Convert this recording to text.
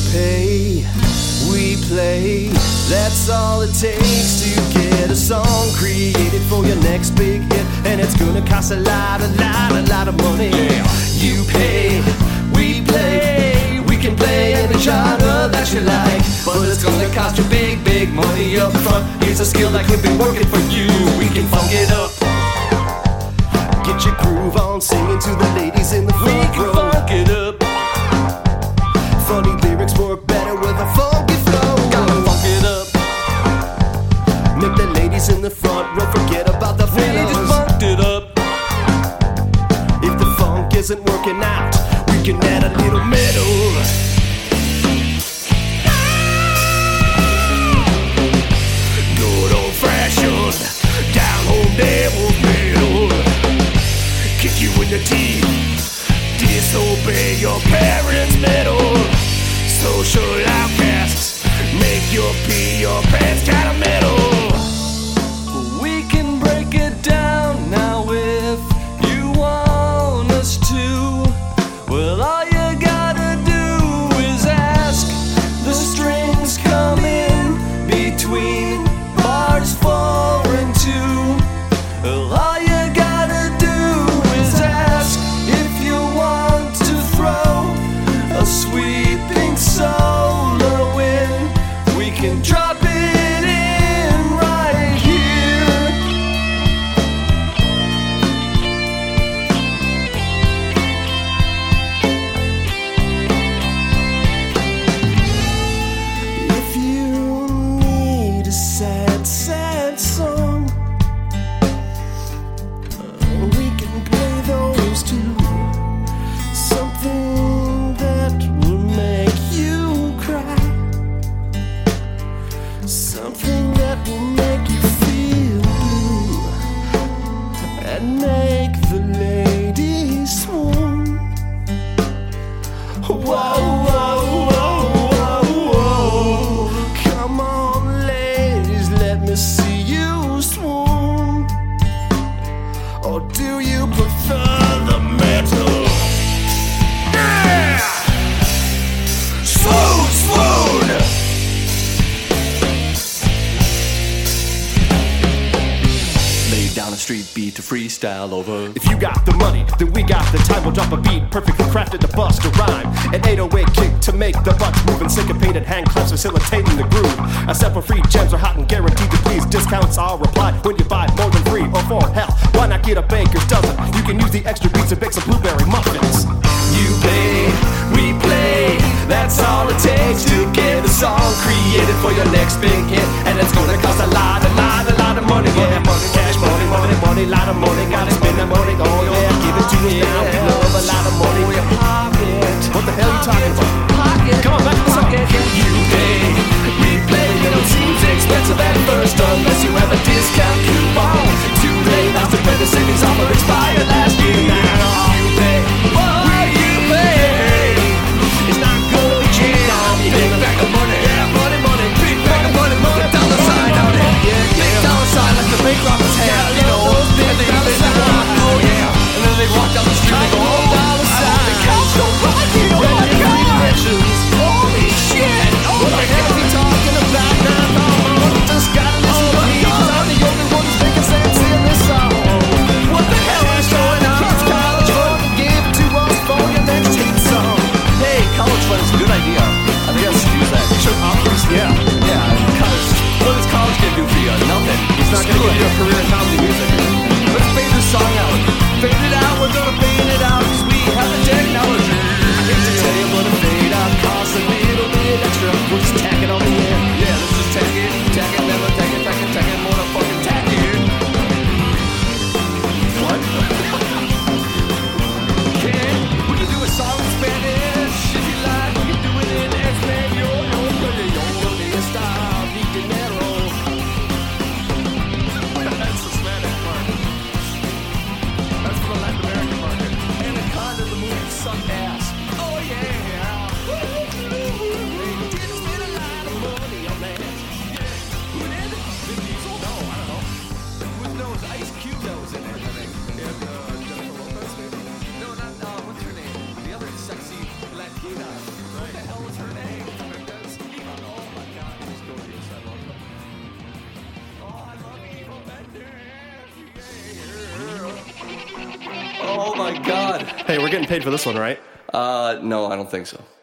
pay, we play. That's all it takes to get a song created for your next big hit, and it's gonna cost a lot of money. Yeah. You pay, we play. We can play any genre that you like, but it's gonna cost you big money up front. Here's a skill that could be working for you. We can funk it up. Get your groove on, singing to the ladies in the front row. We can funk it up. Funny lyrics work better with a funky flow. Gotta funk it up. Make the ladies in the front row forget about the We just fellas. funked it up. If the funk isn't working out, we can add a little metal. Good old fashioned, down home devil's metal. Kick you in the teeth, disobey your parents' metal. Social outcasts, make your pee your pants kind of metal. We can break it down now if you want us to. Well, all you gotta do is ask. The strings come in between bars 4 and 2. Well, all you gotta do is ask if you want to throw a sweeping solo in. We can drop it in right here. If you need a sad song, we can play those too. Something that will make you cry, something that will make you feel blue and make the ladies swoon. Whoa, whoa, whoa, whoa, whoa. Come on, ladies, let me see you swoon. Or do you prefer the metal? Yeah! Swoon, swoon! Lay down a street beat to freestyle over. If you got the money, then we got the time. We'll drop a beat perfectly crafted to bust a rhyme. An 808 kick to make the butts move, and syncopated hand claps facilitating the groove. Except for free gems are hot and guaranteed to please. Discounts are applied when you buy more than 3 or 4. Hell, why not get a baker's dozen? You can use the extra beats to bake some blueberry muffins. You pay, we play. That's all it takes to get a song created for your next big hit, and it's gonna cost a lot of money. Yeah, money, cash, money, lot of money. Gotta spend that money, oh yeah, give it to us now. We love a lot of money. What the hell are you talking about? Come on, back to the song. You pay, we play. It don't seem expensive at first unless you have a discount coupon. Too late, now to pay the savings offer expired last year. Now you pay, you pay. It's not gonna be cheap. Big bag of money, yeah, money, big bag of money, dollar sign on it, yeah, big dollar sign like the bank robbers have, you know, and they oh yeah, and then they walk down the street and they go, oh, dollar sign, the cops don't like it, oh my God, holy shit, oh Oh my God. Hey, we're getting paid for this one, right? No, I don't think so.